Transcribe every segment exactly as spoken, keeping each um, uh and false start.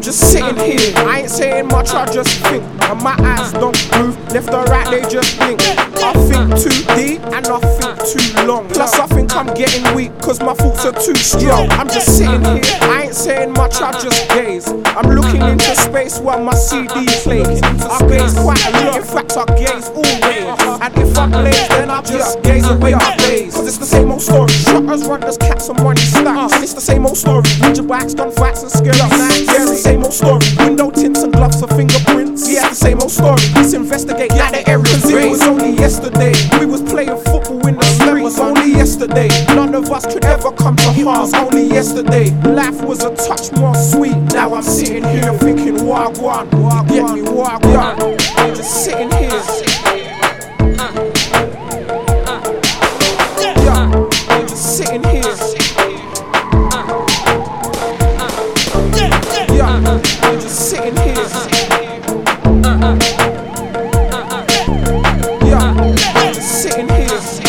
just sitting here, I ain't saying much, I just think. And my eyes don't move, left or right, they just blink. I think too deep and I think too long. Plus I think I'm getting weak, cause my thoughts are too strong. I'm just sitting here, I ain't saying much, I just gaze. I'm looking into space while my C D plays. I gaze quite a lot, in fact I gaze always. And if I blaze, then I just gaze away my gaze. Cause it's the same old story, shutters, runners, cats and money stacks. And it's the same old story, ninja bikes, gunfights and scary snacks. Yeah, it's the same old story, window tints and gloves for fingerprints. Yeah, it's the same old story, let's investigate like the area. Cause it was only yesterday, we was playing football in the street. It was only yesterday, none of us could ever come to harm. It was only yesterday, life was a touch more sweet. Now I'm sitting here thinking, wagwan, get me wagwan. I'm just sitting here. Yeah, I'm just sitting here. Yeah, I'm just sitting here. Yeah, I'm just sitting here.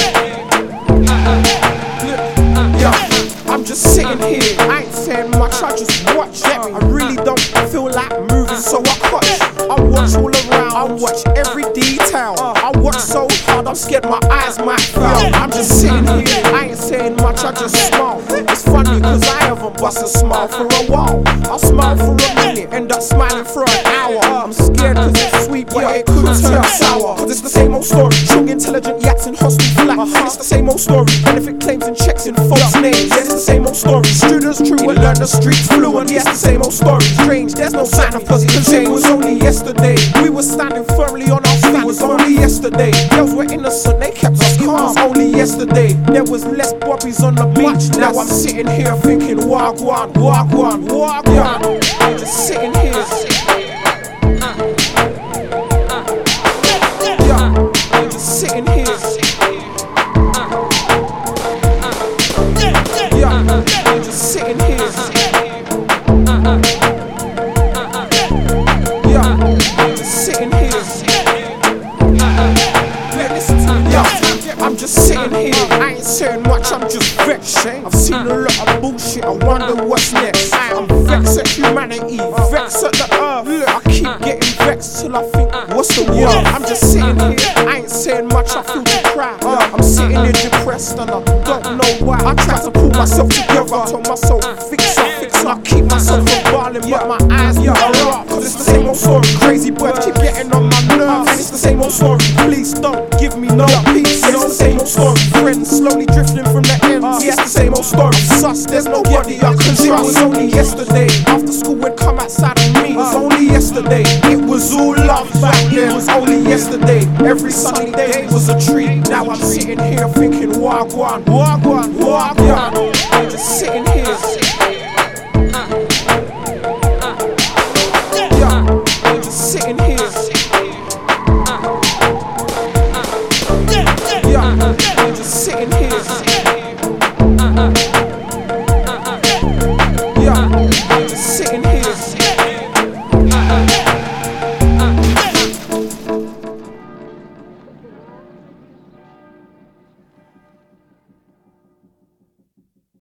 Yeah, I'm just sitting here. I ain't saying much, I just watch. I really don't feel like moving, so I watch. I watch all around, I watch every detail. I watch so hard, I'm scared my eyes might fail. I'm just sitting here, I ain't saying much, I just smile. It's funny cause I haven't bust a smile for a while. I'll smile for a minute, end up smiling for an hour. I'm scared cause it's sweet, but it could turn sour. Cause it's the same old story, strong intelligent yaks in hostel flats. And it's the same old story, benefit claims and checks in false names. Yeah, it's the same old story, students true and learn the streets fluent. Yeah, it's the same old story, strange, there's no sign of positive change. It was only yesterday, we were standing firmly on our feet. It was only yesterday, girls were innocent, they kept us calm. It was only yesterday, there was less bobbies on the beach. Now I'm sitting here thinking, wagwan, wagwan, wagwan. I'm just sitting here. Yeah, I'm just sitting here. Yeah, I'm just sitting here. Yeah, I'm just sitting here. Yeah, I'm just sitting here. I ain't saying much, I'm just vexed. I've seen a lot of bullshit, I wonder what's next. I'm vexed at humanity, vexed at the earth. Look, I keep getting vexed till I think, what's the word? I'm just sitting here, I ain't saying much, I feel to cry. I'm sitting here depressed and I don't know why. I try to pull myself together, I told myself, fix up, fix up. I keep myself from balling, but my eyes are up. Cause it's the same old story, crazy birds keep getting on my nerves. And it's the same old story, please don't give me no peace. It's the same old story, friends slowly drifting from the ends. Yeah, it's the same old story, sus, there's nobody I can trust. It was only yesterday, after school would come outside of me. It was only yesterday, it was all love back then. It was only yesterday, every sunny day was a treat. Now I'm sitting here thinking, wagwan, wagwan, wagwan. I'm just sitting here. Yeah, I'm just sitting here. Yeah, I'm just sitting here.